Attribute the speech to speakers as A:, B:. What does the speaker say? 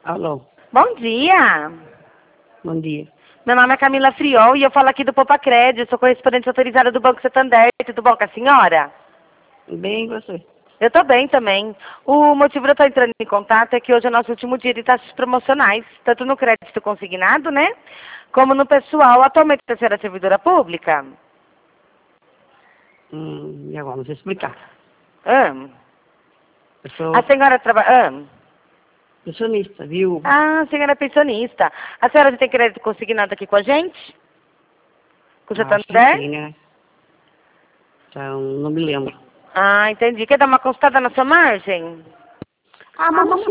A: Alô,
B: Bom dia.
A: bom dia.
B: Meu nome é Camila Friol e eu falo aqui do Poupa Crédito. Sou correspondente autorizada do Banco Santander. Tudo bom com a senhora?
A: Bem, e você?
B: Eu tô bem também. O motivo de eu estar entrando em contato é que hoje é o nosso último dia de taxas promocionais, tanto no crédito consignado, né? Como no pessoal. Atualmente a senhora é servidora pública?
A: E agora, não sei explicar.
B: Ah.
A: Eu sou
B: A senhora trabalha...
A: pensionista, viu?
B: Ah, a senhora é pensionista. A senhora já tem crédito consignado aqui com a gente? Com o
A: Acho que
B: Santander?
A: sim, né? Então, não me lembro.
B: Ah, entendi. Quer dar uma consultada na sua margem?
A: Ah, mas